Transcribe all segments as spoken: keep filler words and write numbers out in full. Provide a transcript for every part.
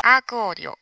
アークオーディオ。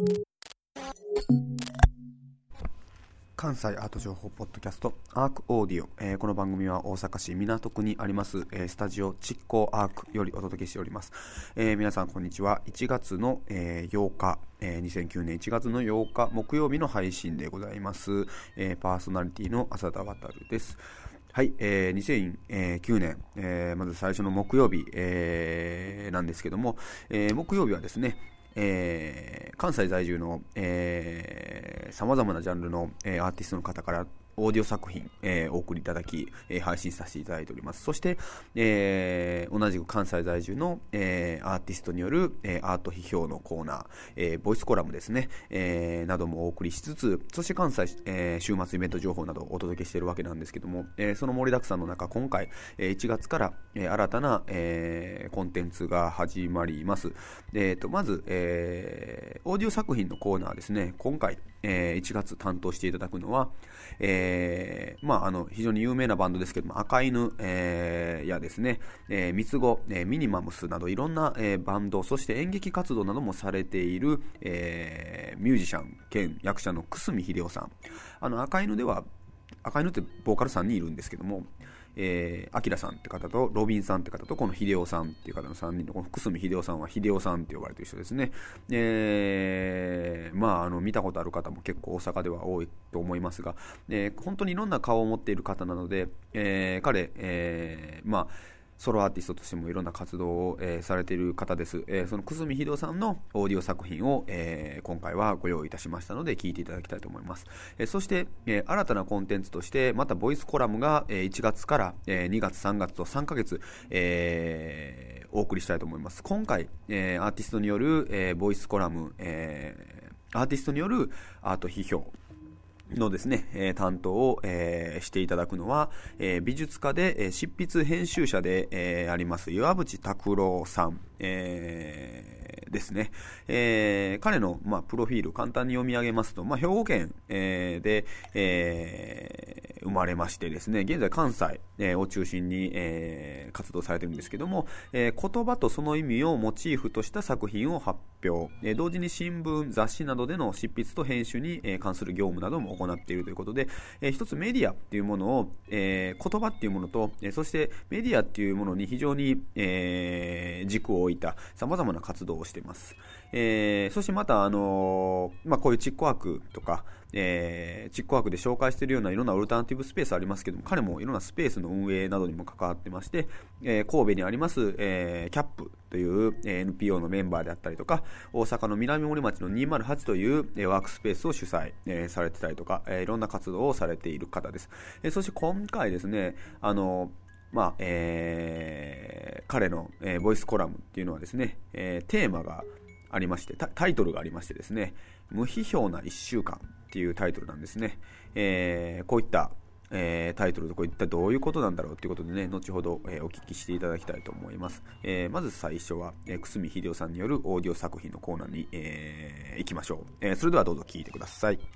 関西アート情報ポッドキャストアークオーディオ、えー、この番組は大阪市港区にあります、えー、スタジオ築港アークよりお届けしております。えー、皆さんこんにちは。いちがつの、えー、ようか、えー、にせんきゅうねんいちがつのようか木曜日の配信でございます。えー、パーソナリティの浅田渉です。はい、えー、にせんきゅうねん、えー、まず最初の木曜日、えー、なんですけども、えー、木曜日はですね、えー、関西在住の、えー、様々なジャンルの、えー、アーティストの方からオーディオ作品、えー、お送りいただき、えー、配信させていただいております。そして、えー、同じく関西在住の、えー、アーティストによる、えー、アート批評のコーナー、えー、ボイスコラムですね、えー、などもお送りしつつ、そして関西、えー、週末イベント情報などをお届けしているわけなんですけども、えー、その盛りだくさんの中、今回、えー、いちがつから、えー、新たな、えー、コンテンツが始まります。えーと、まず、えー、オーディオ作品のコーナーですね。今回、えー、いちがつ担当していただくのは、えー、まあ、あの、非常に有名なバンドですけども、赤犬、えー、やですね、えー、三つ子、えー、ミニマムスなどいろんな、えー、バンド、そして演劇活動などもされている、えー、ミュージシャン兼役者の久住秀夫さん。あの、赤犬では、赤犬ってボーカルさんにんいるんですけども、えー、アキラさんって方とロビンさんって方とこの秀夫さんっていう方のさんにんのこの久住秀夫さんは秀夫さんって呼ばれている人ですね。えー、まああの見たことある方も結構大阪では多いと思いますが、えー、本当にいろんな顔を持っている方なので、えー、彼、えー、まあソロアーティストとしてもいろんな活動を、えー、されている方です。えー、その久住秀夫さんのオーディオ作品を、えー、今回はご用意いたしましたので聞いていただきたいと思います。えー、そして、えー、新たなコンテンツとしてまたボイスコラムが、えー、いちがつから、えー、にがつさんがつとさんかげつ、えー、お送りしたいと思います。今回、えー、アーティストによる、えー、ボイスコラム、えー、アーティストによるアート批評のですね、えー、担当を、えー、していただくのは、えー、美術家で、えー、執筆編集者で、えー、あります岩渕拓郎さん、えー、ですね。えー、彼の、まあ、プロフィール簡単に読み上げますと、まあ、兵庫県、えー、で、えー、生まれましてですね、現在関西、えー、を中心に、えー、活動されているんですけども、えー、言葉とその意味をモチーフとした作品を発表、えー、同時に新聞、雑誌などでの執筆と編集に、えー、関する業務なども行っているということで、えー、一つメディアっていうものを、えー、言葉っていうものと、えー、そしてメディアっていうものに非常に、えー、軸を置いた様々な活動をしています。えー、そしてまた、あのー、まあ、こういうチックワークとか、えー、チックワークで紹介しているようないろんなオルタナティブスペースありますけども、彼もいろんなスペースの運営などにも関わってまして、えー、神戸にあります、えー、キャップという、えー、エヌピーオー のメンバーであったりとか、大阪の南森町のにーまるはちという、えー、ワークスペースを主催、えー、されてたりとか、えー、いろんな活動をされている方です。えー、そして今回ですね、あのまあえー、彼の、えー、ボイスコラムっていうのはですね、えー、テーマがありまして、タ、タイトルがありましてですね、無批評ないっしゅうかんっていうタイトルなんですね。えー、こういった、えー、タイトルでこういったどういうことなんだろうということでね、後ほど、えー、お聞きしていただきたいと思います。えー、まず最初は、えー、久住秀夫さんによるオーディオ作品のコーナーに、えー、行きましょう。えー、それではどうぞ聞いてください。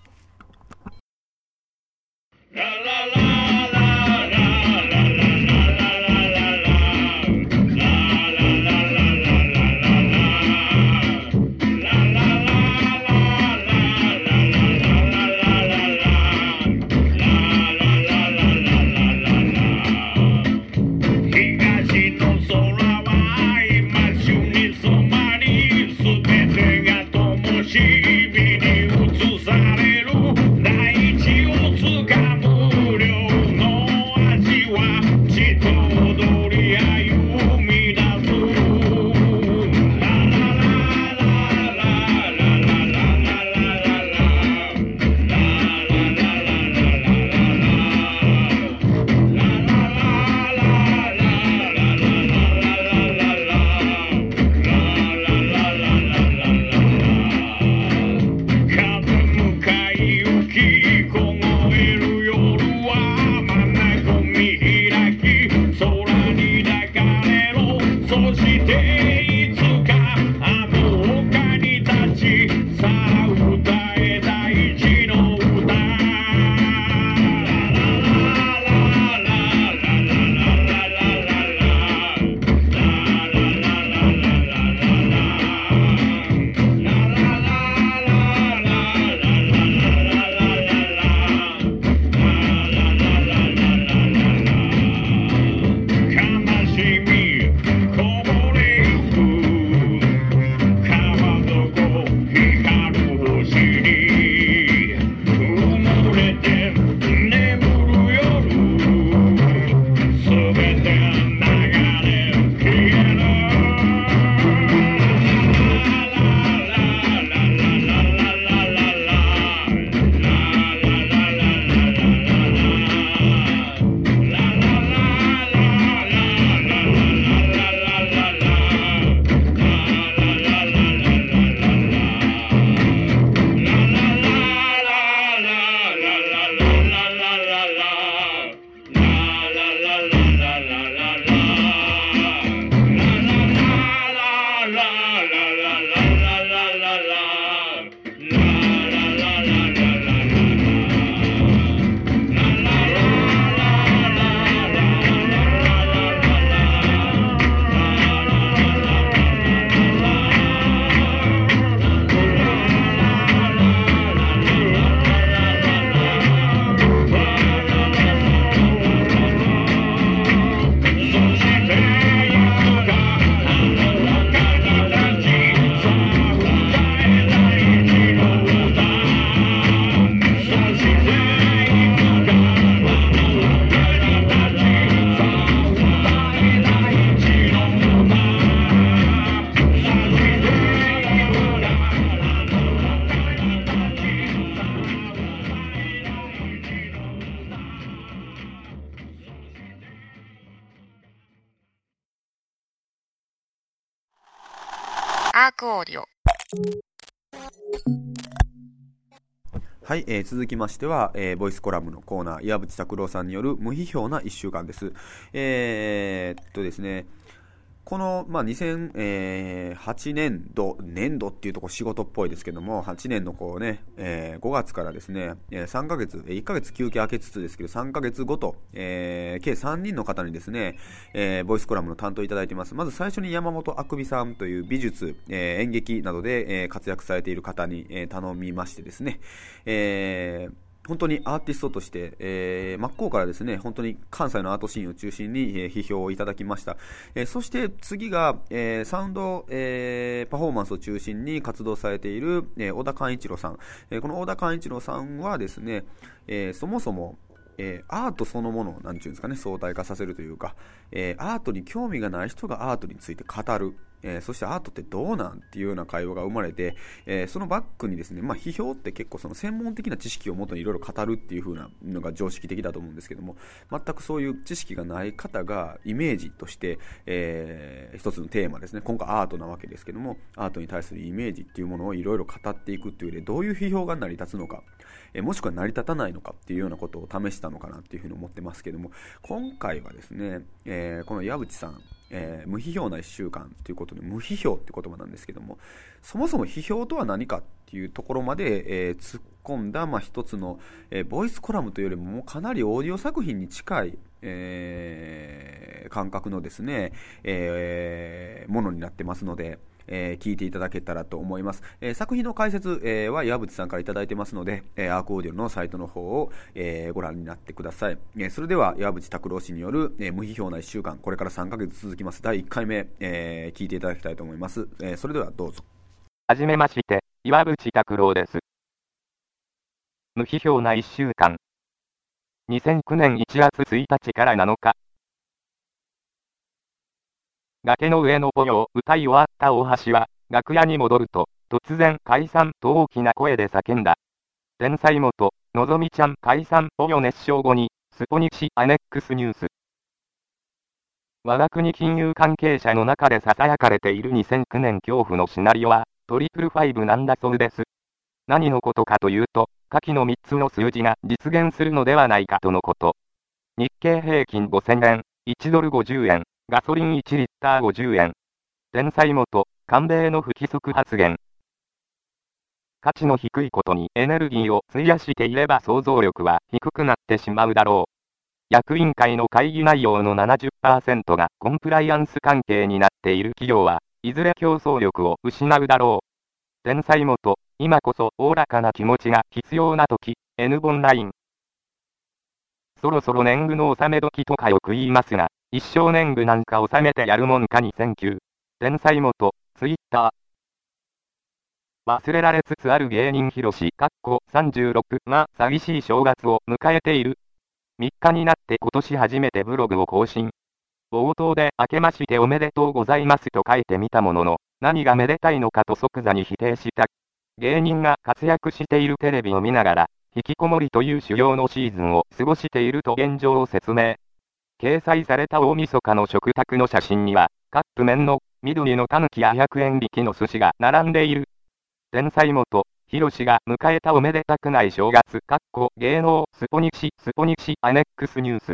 ララララしみに映されるクオーディオ。 はい、えー、続きましては、えー、ボイスコラムのコーナー、岩渕拓郎さんによる無批評ないっしゅうかんです。えー、っとですね、この、まあ、にせんはちねんど、年度っていうとこ仕事っぽいですけども、はちねんのこうね、えー、ごがつからですね、さんかげつ、いっかげつ休憩明けつつですけど、さんかげつごと、えー、計さんにんの方にですね、えー、ボイスコラムの担当いただいています。まず最初に山本あくびさんという美術、えー、演劇などで、えー、活躍されている方に、えー、頼みましてですね、えー本当にアーティストとして、えー、真っ向からですね、本当に関西のアートシーンを中心に、えー、批評をいただきました。えー、そして次が、えー、サウンド、えー、パフォーマンスを中心に活動されている、えー、小田寛一郎さん。えー、この小田寛一郎さんはですね、えー、そもそも、えー、アートそのものをなんていうんですかね、相対化させるというか、えー、アートに興味がない人がアートについて語る、えー、そしてアートってどうなんっていうような会話が生まれて、えー、そのバックにですね、まあ、批評って結構その専門的な知識をもとにいろいろ語るっていう風なのが常識的だと思うんですけども、全くそういう知識がない方がイメージとして、えー、一つのテーマですね、今回アートなわけですけども、アートに対するイメージっていうものをいろいろ語っていくっていう上で、どういう批評が成り立つのか、えー、もしくは成り立たないのかっていうようなことを試したのかなっていうふうに思ってますけども、今回はですね、えー、この矢渕さん、えー、無批評ないっしゅうかんということで、無批評って言葉なんですけども、そもそも批評とは何かっていうところまで、えー、突っ込んだ、まあ、一つの、えー、ボイスコラムというよりも、もうかなりオーディオ作品に近い、えー、感覚のですね、えー、ものになってますので、えー、聞いていただけたらと思います。えー、作品の解説、えー、は岩渕さんからいただいてますので、えー、アークオーディオのサイトの方を、えー、ご覧になってください。えー、それでは岩渕拓郎氏による、えー、無批評ないっしゅうかん、これからさんかげつ続きますだいいっかいめ、えー、聞いていただきたいと思います。えー、それではどうぞ。 はじめまして、岩渕拓郎です。無批評ないっしゅうかん。にせんきゅうねんいちがつついたちからなのか。崖の上のポヨを歌い終わった大橋は、楽屋に戻ると、突然解散と大きな声で叫んだ。天才元、のぞみちゃん解散ポヨ熱唱後に、スポニチアネックスニュース。我が国金融関係者の中で囁かれているにせんきゅうねん恐怖のシナリオは、トリプルファイブなんだそうです。何のことかというと、下記のみっつの数字が実現するのではないかとのこと。日経平均ごせんえん、いちドルごじゅうえん。ガソリンいちリッターごじゅうえん。天才元、官米の不規則発言。価値の低いことにエネルギーを費やしていれば想像力は低くなってしまうだろう。役員会の会議内容の ななじゅっパーセント がコンプライアンス関係になっている企業はいずれ競争力を失うだろう。天才元、今こそおおらかな気持ちが必要な時、N 本ライン。そろそろ年貢の納め時とかよく言いますが、一生年貢なんか納めてやるもんかにせんきゅう。天才元、ツイッター。忘れられつつある芸人ひろし、かっこさんじゅうろくが寂しい正月を迎えている。みっかになって今年初めてブログを更新。冒頭で明けましておめでとうございますと書いてみたものの、何がめでたいのかと即座に否定した。芸人が活躍しているテレビを見ながら、引きこもりという主要のシーズンを過ごしていると現状を説明。掲載された大晦日の食卓の写真には、カップ麺の緑のタヌキやひゃくえん引きの寿司が並んでいる。天才元、ひろしが迎えたおめでたくない正月、かっこ芸能、スポニチ、スポニチアネックスニュース。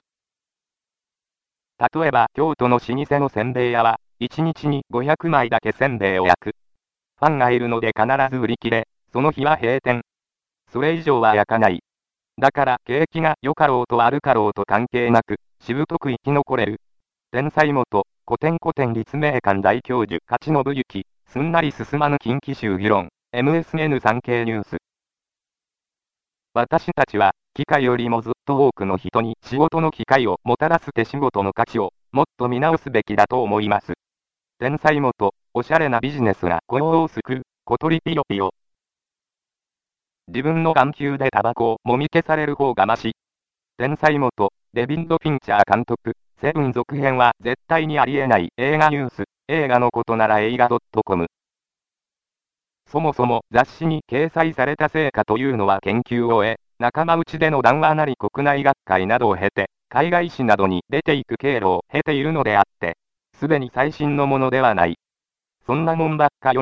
例えば京都の老舗のせんべい屋は、いちにちにごひゃくまいだけせんべいを焼く。ファンがいるので必ず売り切れ、その日は閉店。それ以上は焼かない。だから景気が良かろうと悪かろうと関係なく、しぶとく生き残れる。天才元、古典古典立命館大教授勝信行、すんなり進まぬ近畿州議論、エムエスエヌ 産経ニュース。私たちは、機械よりもずっと多くの人に仕事の機会をもたらす手仕事の価値を、もっと見直すべきだと思います。天才元、おしゃれなビジネスが雇用を救う、小鳥ピヨピヨ。自分の眼球でタバコをもみ消される方がまし。天才元、デビッド・フィンチャー監督、セブン続編は絶対にありえない映画ニュース、映画のことなら映画 .com。そもそも雑誌に掲載された成果というのは研究を終え、仲間内での談話なり国内学会などを経て、海外誌などに出ていく経路を経ているのであって、すでに最新のものではない。そんなもんばっか読んで、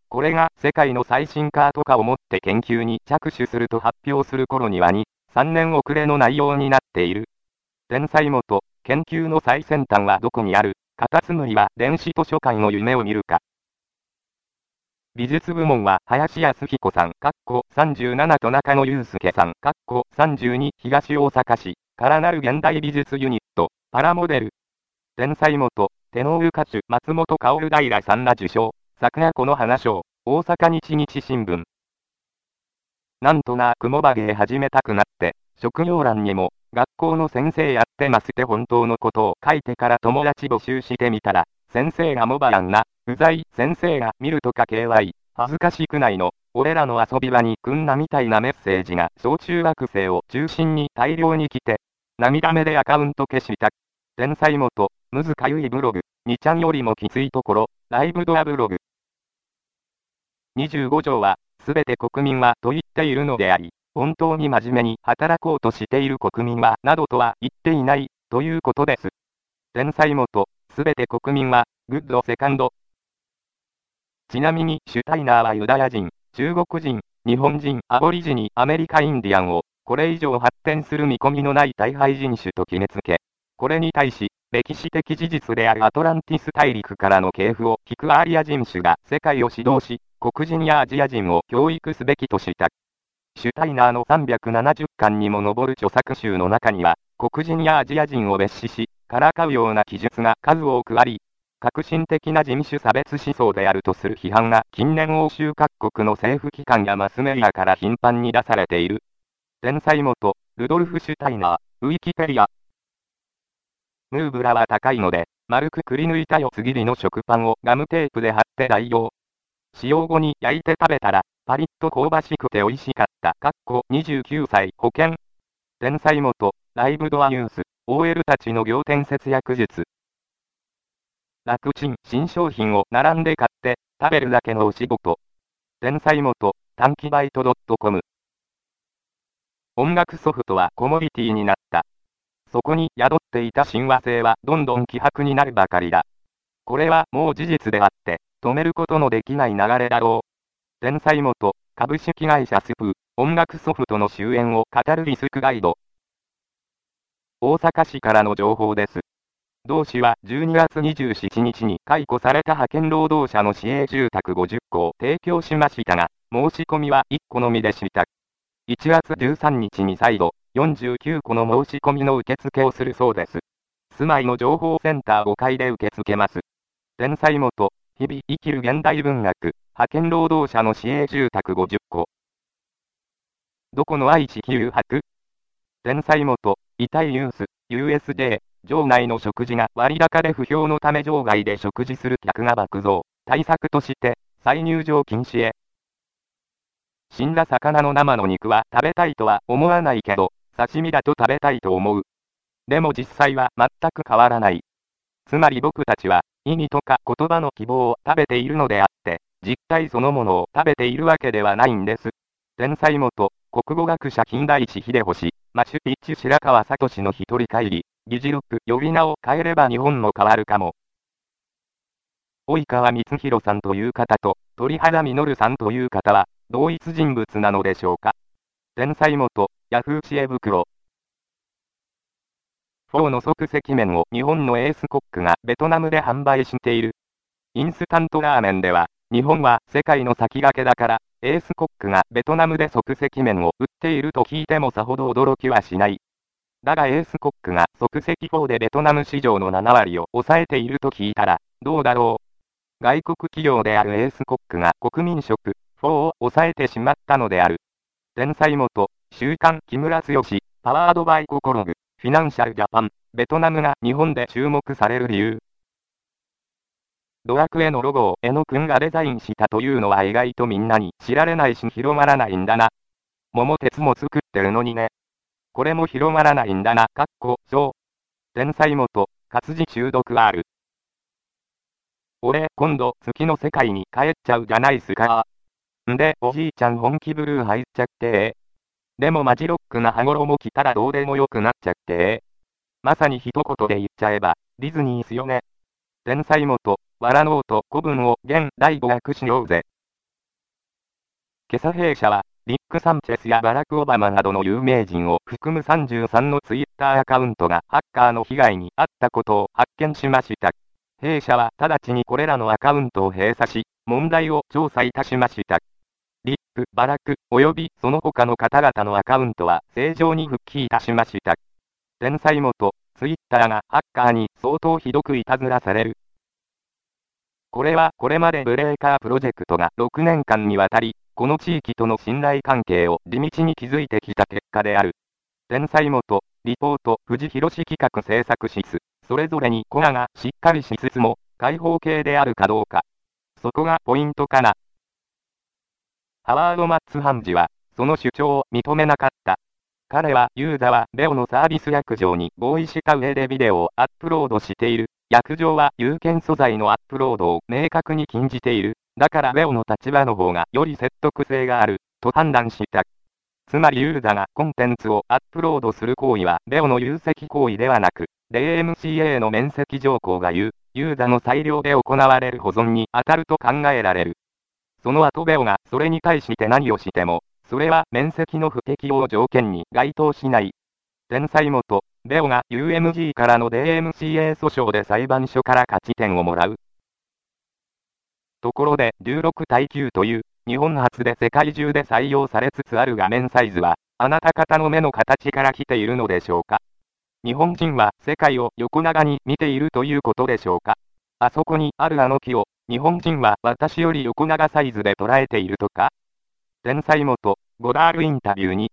これが世界の最新カーとかをもって研究に着手すると発表する頃にはに、さんねん遅れの内容になっている。天才元、研究の最先端はどこにある？カタツムリは電子図書館の夢を見るか。美術部門は林康彦さん、かっこさんじゅうななと中野祐介さん、かっこさんじゅうに、東大阪市からなる現代美術ユニット、パラモデル。天才元、テノール歌手松本薫平さんら受賞、昨夜この花賞、大阪日日新聞。なんとなくモバゲー始めたくなって、職業欄にも、学校の先生やってますって本当のことを書いてから友達募集してみたら、先生がモバやんな、うざい、先生が見るとか ケーワイ、恥ずかしくないの、俺らの遊び場に来んなみたいなメッセージが小中学生を中心に大量に来て、涙目でアカウント消した。天才元、むずかゆいブログ、にちゃんよりもきついところ、ライブドアブログ。にじゅうご条は、すべて国民はと言っているのであり、本当に真面目に働こうとしている国民はなどとは言っていない、ということです。天才元、すべて国民は、グッドセカンド。ちなみにシュタイナーはユダヤ人、中国人、日本人、アボリジニ、アメリカインディアンを、これ以上発展する見込みのない大敗人種と決めつけ、これに対し、歴史的事実であるアトランティス大陸からの系譜を聞くアーリア人種が世界を指導し、黒人やアジア人を教育すべきとした。シュタイナーのさんびゃくななじゅっかんにも上る著作集の中には、黒人やアジア人を蔑視し、からかうような記述が数多くあり、革新的な人種差別思想であるとする批判が近年欧州各国の政府機関やマスメディアから頻繁に出されている。天才元、ルドルフ・シュタイナー、ウィキペディア。ヌーブラは高いので、丸くくり抜いた四つ切りの食パンをガムテープで貼って代用。使用後に焼いて食べたら、パリッと香ばしくて美味しかった。かっこにじゅうきゅうさい保険。天才元、ライブドアニュース、オーエル たちの仰天節約術。楽ちん、新商品を並んで買って、食べるだけのお仕事。天才元、短期バイト .com。音楽ソフトはコモディティになった。そこに宿っていた親和性はどんどん希薄になるばかりだ。これはもう事実であって、止めることのできない流れだろう。天才元、株式会社スプー、音楽ソフトの終焉を語るリスクガイド。大阪市からの情報です。同市はじゅうにがつにじゅうしちにちに解雇された派遣労働者の市営住宅ごじゅっこを提供しましたが、申し込みはいっこのみでした。いちがつじゅうさんにちに再度、よんじゅうきゅうこの申し込みの受付をするそうです。住まいの情報センターごかいで受け付けます。天才元、日々生きる現代文学、派遣労働者の市営住宅ごじゅっこ。どこの愛知九博？天才元、遺体ユース、ユーエスジェー、場内の食事が割高で不評のため場外で食事する客が爆増。対策として、再入場禁止へ。死んだ魚の生の肉は食べたいとは思わないけど、刺身だと食べたいと思う。でも実際は全く変わらない。つまり僕たちは、意味とか言葉の希望を食べているのであって、実体そのものを食べているわけではないんです。天才元、国語学者金田一秀星、マチュピッチ白川聡の一人帰り、議事録呼び名を変えれば日本も変わるかも。及川光弘さんという方と、鳥肌実さんという方は、同一人物なのでしょうか。天才元、ヤフー知恵袋。フォーの即席麺を日本のエースコックがベトナムで販売している。インスタントラーメンでは、日本は世界の先駆けだから、エースコックがベトナムで即席麺を売っていると聞いてもさほど驚きはしない。だがエースコックが即席フォーでベトナム市場のななわりを抑えていると聞いたら、どうだろう。外国企業であるエースコックが国民食、フォーを抑えてしまったのである。天才元、週刊木村剛、パワードバイココログ、フィナンシャルジャパン、ベトナムが日本で注目される理由。ドアクエのロゴを江野くんがデザインしたというのは意外とみんなに知られないし広まらないんだな。桃鉄も作ってるのにね。これも広まらないんだな。かっこ、そう。天才元、活字中毒 R。俺、今度、月の世界に帰っちゃうじゃないすか。んで、おじいちゃん本気ブルー入っちゃってー。でもマジロックな羽衣着たらどうでもよくなっちゃってー。まさに一言で言っちゃえば、ディズニーっすよね。天才元、わらのうと古文を現第語訳しようぜ。 今朝弊社は、リック・サンチェスやバラク・オバマなどの有名人を含むさんじゅうさんのツイッターアカウントがハッカーの被害に遭ったことを発見しました。弊社は直ちにこれらのアカウントを閉鎖し、問題を調査いたしました。リック、バラク、及びその他の方々のアカウントは正常に復帰いたしました。天才元、ツイッターがハッカーに相当ひどくいたずらされる。これはこれまでブレーカープロジェクトがろくねんかんにわたり、この地域との信頼関係を地道に築いてきた結果である。天才元、リポート、藤広企画制作室、それぞれにコアがしっかりしつつも、開放系であるかどうか。そこがポイントかな。ハワード・マッツハンジは、その主張を認めなかった。彼はユーザはベオのサービス約定に合意した上でビデオをアップロードしている。約定は有権素材のアップロードを明確に禁じている。だからベオの立場の方がより説得性がある、と判断した。つまりユーザがコンテンツをアップロードする行為はベオの有責行為ではなく、ディーエムシーエー の免責条項が言う、ユーザの裁量で行われる保存に当たると考えられる。その後ベオがそれに対して何をしても、それは免責の不適用条件に該当しない。天才元、ベオが ユーエムジー からの ディーエムシーエー 訴訟で裁判所から勝ち点をもらう。ところでじゅうろくたいきゅうという日本初で世界中で採用されつつある画面サイズはあなた方の目の形から来ているのでしょうか。日本人は世界を横長に見ているということでしょうか。あそこにあるあの木を日本人は私より横長サイズで捉えているとか。天才元、ゴダールインタビューに。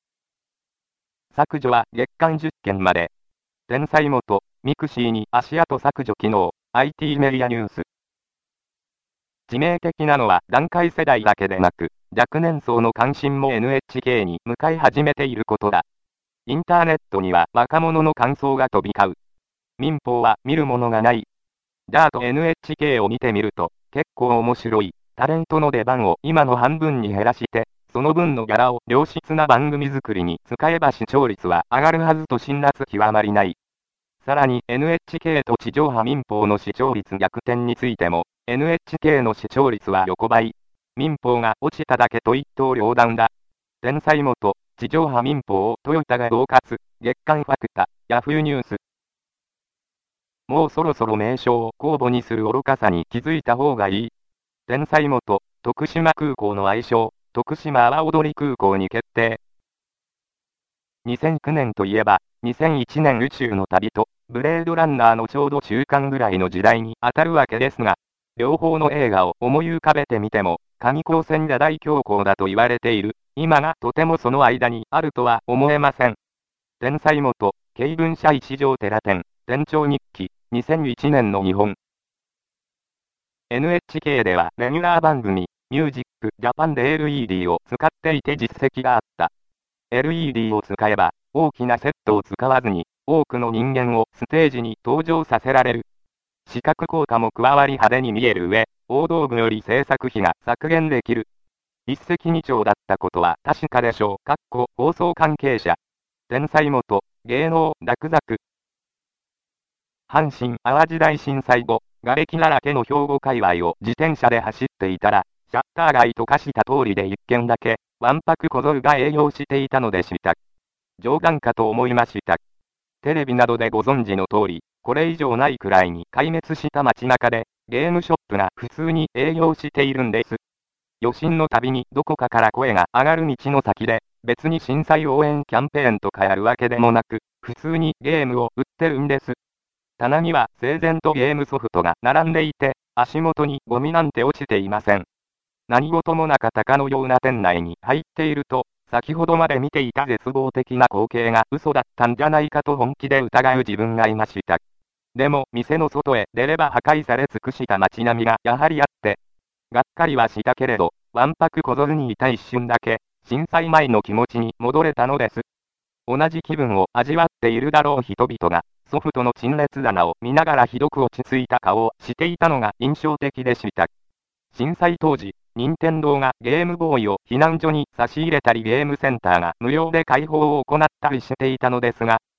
削除は月間じゅっけんまで。天才元、ミクシーに足跡削除機能、アイティー メディアニュース。致命的なのは団塊世代だけでなく、若年層の関心も エヌエイチケー に向かい始めていることだ。インターネットには若者の感想が飛び交う。民放は見るものがない。じゃあと エヌエイチケー を見てみると、結構面白い。タレントの出番を今の半分に減らして、その分のギャラを良質な番組作りに使えば視聴率は上がるはずと辛辣極まりない。さらに エヌエイチケー と地上波民放の視聴率逆転についても、エヌエイチケー の視聴率は横ばい。民放が落ちただけと一刀両断だ。天才元、地上波民放をトヨタが恫喝、月刊ファクタ、ヤフーニュース。もうそろそろ名称を公募にする愚かさに気づいた方がいい。天才元、徳島空港の愛称、徳島阿波踊り空港に決定。にせんきゅうねんといえば、にせんいちねん宇宙の旅と、ブレードランナーのちょうど中間ぐらいの時代に当たるわけですが、両方の映画を思い浮かべてみても、上高線が大恐慌だと言われている、今がとてもその間にあるとは思えません。天才元、経文社一条寺店、店長日記、にせんいちねんの日本。エヌエイチケー ではレギュラー番組、ミュージックジャパンで エルイーディー を使っていて実績があった。エルイーディー を使えば、大きなセットを使わずに、多くの人間をステージに登場させられる。視覚効果も加わり派手に見える上、大道具より制作費が削減できる。一石二鳥だったことは確かでしょう。かっこ放送関係者。天才元、芸能、ダクザク。阪神・淡路大震災後、瓦礫だらけの兵庫界隈を自転車で走っていたら、シャッター街と化した通りで一軒だけ、わんぱく小僧が営業していたのでした。冗談かと思いました。テレビなどでご存知の通り、これ以上ないくらいに壊滅した街中で、ゲームショップが普通に営業しているんです。余震のたびにどこかから声が上がる道の先で、別に震災応援キャンペーンとかやるわけでもなく、普通にゲームを売ってるんです。棚には整然とゲームソフトが並んでいて、足元にゴミなんて落ちていません。何事もなかったかのような店内に入っていると、先ほどまで見ていた絶望的な光景が嘘だったんじゃないかと本気で疑う自分がいました。でも店の外へ出れば破壊され尽くした街並みがやはりあって、がっかりはしたけれど、わんぱく小僧にいた一瞬だけ、震災前の気持ちに戻れたのです。同じ気分を味わっているだろう人々が、ソフトの陳列棚を見ながらひどく落ち着いた顔をしていたのが印象的でした。震災当時、任天堂がゲームボーイを避難所に差し入れたりゲームセンターが無料で開放を行ったりしていたのですが、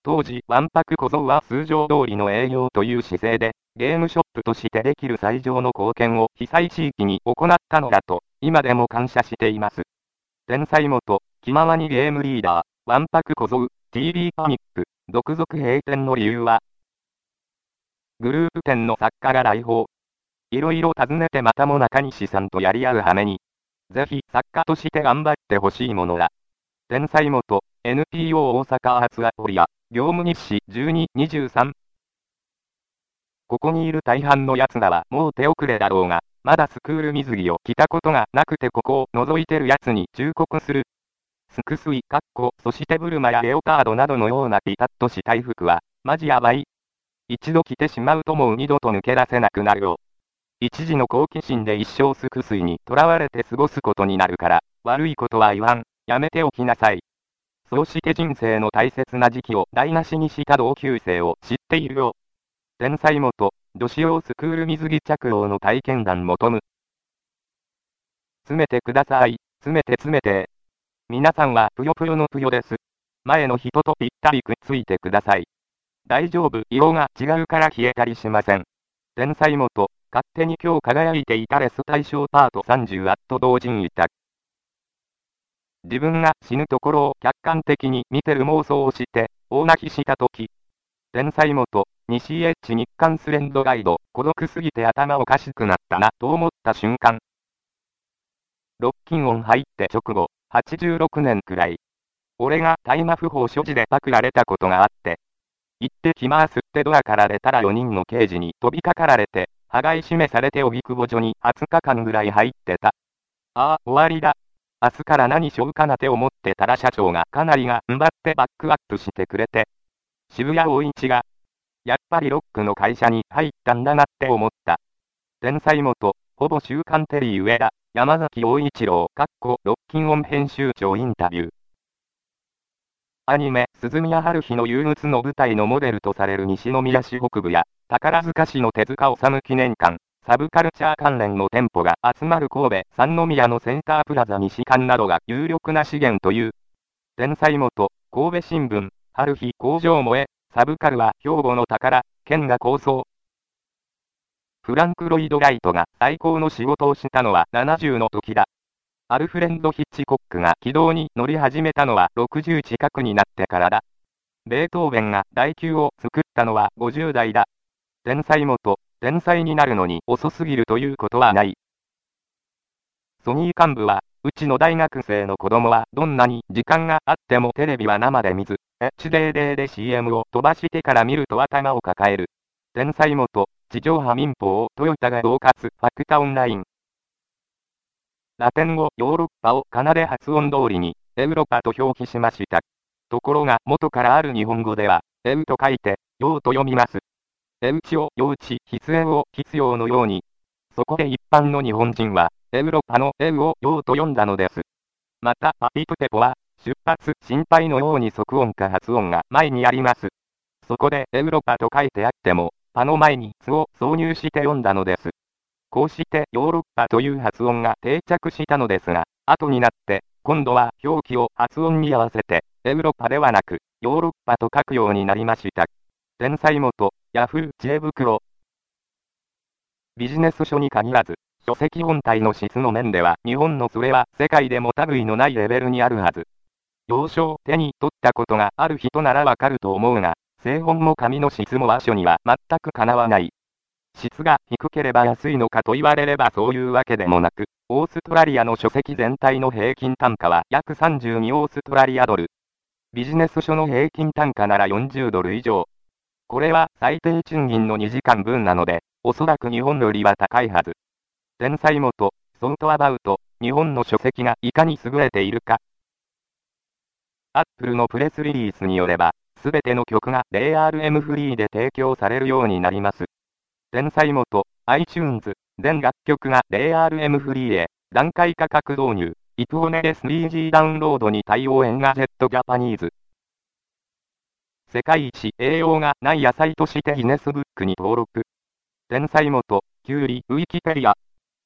当時、わんぱく小僧は通常通りの営業という姿勢で、ゲームショップとしてできる最上の貢献を被災地域に行ったのだと、今でも感謝しています。天才元、気ままにゲームリーダー、わんぱく小僧、ティービー パニック、続々閉店の理由は、グループ店の作家が来訪。いろいろ尋ねてまたも中西さんとやり合う羽目に、ぜひ作家として頑張ってほしいものだ。天才元、エヌピーオー 大阪発アポリア、業務日誌じゅうに、にじゅうさん。ここにいる大半の奴らはもう手遅れだろうが、まだスクール水着を着たことがなくてここを覗いてる奴に忠告する。スクスイ、カッコ、そしてブルマやレオパードなどのようなピタッとした衣服は、マジやばい。一度着てしまうともう二度と抜け出せなくなるよ。一時の好奇心で一生スクスイに囚われて過ごすことになるから、悪いことは言わん、やめておきなさい。そうして人生の大切な時期を台無しにした同級生を知っているよ。天才元、女子用スクール水着着用の体験談求む。詰めてください、詰めて詰めて。皆さんはぷよぷよのぷよです。前の人とぴったりくっついてください。大丈夫、色が違うから消えたりしません。天才元、勝手に今日輝いていたレス対象パートさんじゅうアット同人委託。自分が死ぬところを客観的に見てる妄想をして、大泣きしたとき。天才元、西エッチ日刊スレンドガイド、孤独すぎて頭おかしくなったなと思った瞬間。ロッキンオン入って直後、はちじゅうろくねんくらい。俺が大麻不法所持でパクられたことがあって。行ってきますってドアから出たらよにんの刑事に飛びかかられて、羽交い締めされて荻窪署にはつかかんぐらい入ってた。ああ、終わりだ。明日から何しようかなって思ってたら社長がかなり頑張ってバックアップしてくれて。渋谷大一が、やっぱりロックの会社に入ったんだなって思った。天才元、ほぼ週刊テリー上田、山崎陽一郎、かっこロッキンオン編集長インタビュー。アニメ、鈴宮春日の憂鬱の舞台のモデルとされる西宮市北部や、宝塚市の手塚治虫記念館、サブカルチャー関連の店舗が集まる神戸、三宮のセンタープラザ西館などが有力な資源という。天才元、神戸新聞、春日工場萌え、サブカルは兵庫の宝、県が構想。フランク・ロイド・ライトが最高の仕事をしたのはななじゅうの時だ。アルフレッド・ヒッチコックが軌道に乗り始めたのはろくじゅう近くになってからだ。ベートーベンが第九を作ったのはごじゅう代だ。天才元、天才になるのに遅すぎるということはない。ソニー幹部は、うちの大学生の子供はどんなに時間があってもテレビは生で見ず、エイチディー で シーエム を飛ばしてから見ると頭を抱える。天才元、地上波民放をトヨタが恫喝、ファクタオンライン。ラテン語ヨーロッパを奏で発音通りに、エウロパと表記しました。ところが元からある日本語では、エウと書いて、ヨウと読みます。エウチを幼稚、必要を必要のように。そこで一般の日本人は、エウロパのエウをヨウと読んだのです。また、パピプテポは、出発、心配のように即音か発音が前にあります。そこでエウロパと書いてあっても、パの前にツを挿入して読んだのです。こうしてヨーロッパという発音が定着したのですが、後になって、今度は表記を発音に合わせて、エウロパではなく、ヨーロッパと書くようになりました。天才元、ヤフー知恵袋。ビジネス書に限らず、書籍本体の質の面では、日本のそれは世界でも類のないレベルにあるはず。要所を手に取ったことがある人ならわかると思うが、製本も紙の質も和書には全くかなわない。質が低ければ安いのかと言われればそういうわけでもなく、オーストラリアの書籍全体の平均単価は約さんじゅうにオーストラリアドル。ビジネス書の平均単価ならよんじゅうドル以上。これは最低賃金のにじかんぶんなので、おそらく日本よりは高いはず。天才元、ソートアバウト、日本の書籍がいかに優れているか。アップルのプレスリリースによれば、すべての曲が エーアールエム フリーで提供されるようになります。天才元、iTunes、全楽曲が エーアールエム フリーへ、段階価格導入、イプオネで スリージー ダウンロードに対応エンガジェットジャパニーズ。世界一栄養がない野菜としてギネスブックに登録。天才元、キュウリ、ウィキペディア。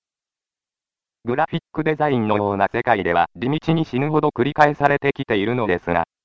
グラフィックデザインのような世界では地道に死ぬほど繰り返されてきているのですが、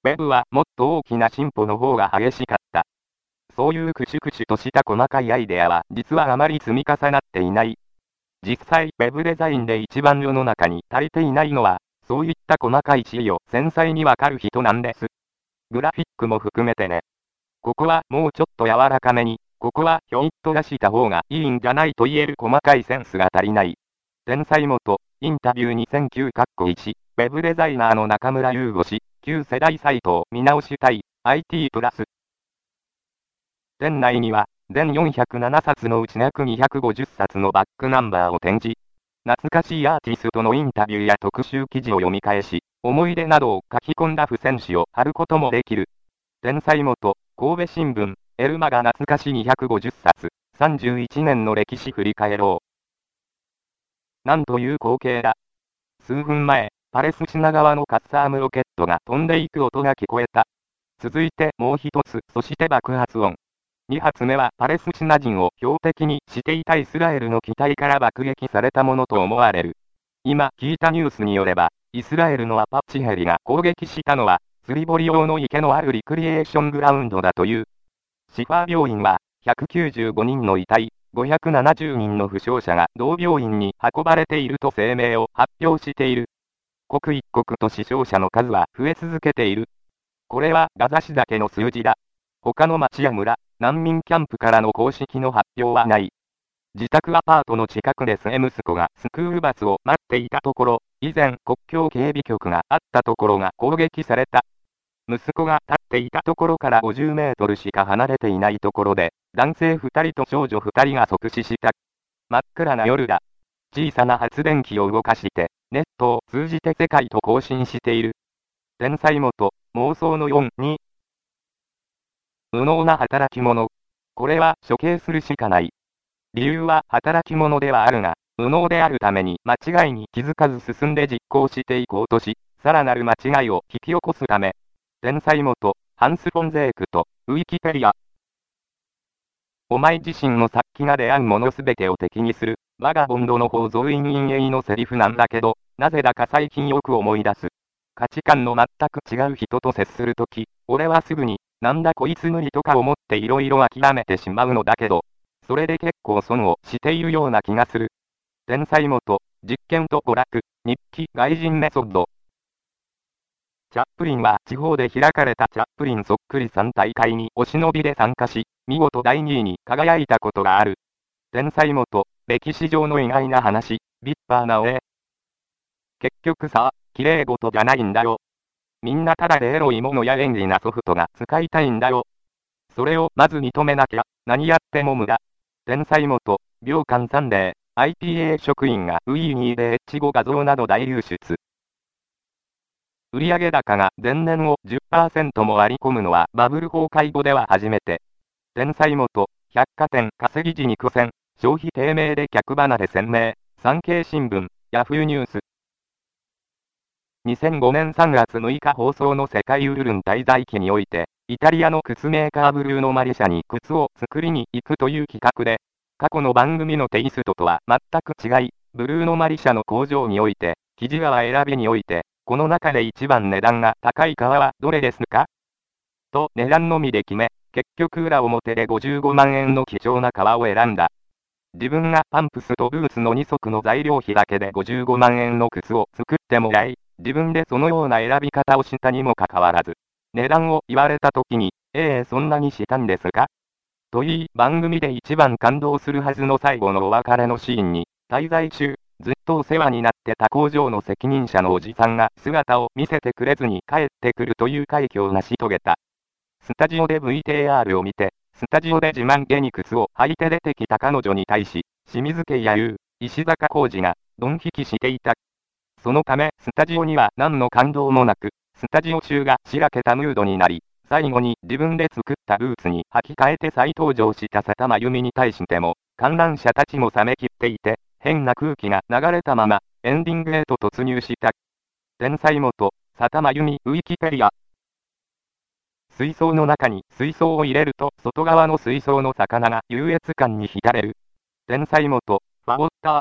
ウェブはもっと大きな進歩の方が激しかった。そういうクシュクシュとした細かいアイデアは実はあまり積み重なっていない。実際、ウェブデザインで一番世の中に足りていないのは、そういった細かい地理を繊細にわかる人なんです。グラフィックも含めてね。ここはもうちょっと柔らかめに、ここはひょいっと出した方がいいんじゃないと言える細かいセンスが足りない。天才元、インタビューにせんきゅういち、ウェブデザイナーの中村優吾氏、旧世代サイトを見直したい、アイティー プラス。店内には、全よんひゃくななさつのうち約にひゃくごじゅっさつのバックナンバーを展示。懐かしいアーティストのインタビューや特集記事を読み返し、思い出などを書き込んだ付箋紙を貼ることもできる。天才元、神戸新聞、エルマが懐かしにひゃくごじゅっさつ、さんじゅういちねんの歴史振り返ろう。なんという光景だ。数分前、パレスチナ側のカッサームロケットが飛んでいく音が聞こえた。続いてもう一つ、そして爆発音。に発目はパレスチナ人を標的にしていたイスラエルの機体から爆撃されたものと思われる。今聞いたニュースによれば、イスラエルのアパッチヘリが攻撃したのは、釣り堀用の池のあるリクリエーショングラウンドだという。シファー病院は、ひゃくきゅうじゅうごにんの遺体、ごひゃくななじゅうにんの負傷者が同病院に運ばれていると声明を発表している。刻一刻と死傷者の数は増え続けている。これはガザ市だけの数字だ。他の町や村、難民キャンプからの公式の発表はない。自宅アパートの近くで末息子がスクールバスを待っていたところ、以前国境警備局があったところが攻撃された。息子が立っていたところからごじゅうメートルしか離れていないところで、男性ふたりと少女ふたりが即死した。真っ暗な夜だ。小さな発電機を動かして、ネットを通じて世界と交信している。天才元、妄想のよんに。無能な働き者。これは処刑するしかない。理由は働き者ではあるが、無能であるために間違いに気づかず進んで実行していこうとし、さらなる間違いを引き起こすため。天才元、ハンス・フォンゼークと、ウィキペディア。お前自身の殺気が出会うものすべてを敵にする、バガボンドの法増員陰影のセリフなんだけど、なぜだか最近よく思い出す。価値観の全く違う人と接するとき、俺はすぐに、なんだこいつ無理とか思っていろいろ諦めてしまうのだけど、それで結構損をしているような気がする。天才元、実験と娯楽、日記、外人メソッド。チャップリンは地方で開かれたチャップリンそっくりさん大会にお忍びで参加し、見事だいにいに輝いたことがある。天才元、歴史上の意外な話、ビッパーなおえ。結局さ、綺麗事じゃないんだよ。みんなただでエロいものや便利なソフトが使いたいんだよ。それをまず認めなきゃ、何やっても無駄。天才元、秒間サンデー、アイピーエー 職員が ウィーにーでエッチご画像など大流出。売上高が前年を じゅっパーセント も割り込むのはバブル崩壊後では初めて。天才元、百貨店稼ぎ時に苦戦、消費低迷で客離れ鮮明、産経新聞、ヤフーニュース。にせんごねんさんがつむいか放送の世界ウルルン滞在期において、イタリアの靴メーカーブルーノマリ社に靴を作りに行くという企画で、過去の番組のテイストとは全く違い、ブルーノマリ社の工場において、生地革選びにおいて、この中で一番値段が高い革はどれですかと値段のみで決め、結局裏表でごじゅうごまんえんの貴重な革を選んだ。自分がパンプスとブーツのに足の材料費だけでごじゅうごまんえんの靴を作ってもらい、自分でそのような選び方をしたにもかかわらず、値段を言われた時に、ええそんなにしたんですかといい番組で一番感動するはずの最後のお別れのシーンに、滞在中、ずっとお世話になってた工場の責任者のおじさんが姿を見せてくれずに帰ってくるという快挙を成し遂げた。スタジオで ブイティーアール を見て、スタジオで自慢げに靴を履いて出てきた彼女に対し、清水家や優、石坂浩二が、ドン引きしていた。そのため、スタジオには何の感動もなく、スタジオ中がしらけたムードになり、最後に自分で作ったブーツに履き替えて再登場した佐田真由美に対しても、観覧者たちも冷めきっていて、変な空気が流れたまま、エンディングへと突入した。天才元、佐田真由美ウィキペディア。水槽の中に水槽を入れると外側の水槽の魚が優越感に浸れる。天才元、ファボッター。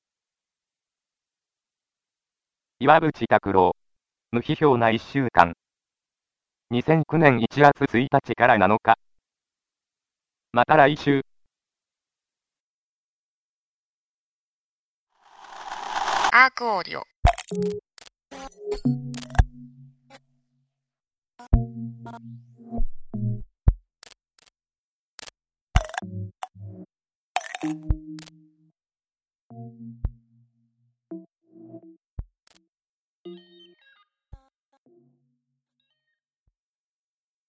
岩渕拓郎。無批評ないっしゅうかん。 にせんきゅうねんいちがつついたちからなのか。また来週。 アークオーディオ。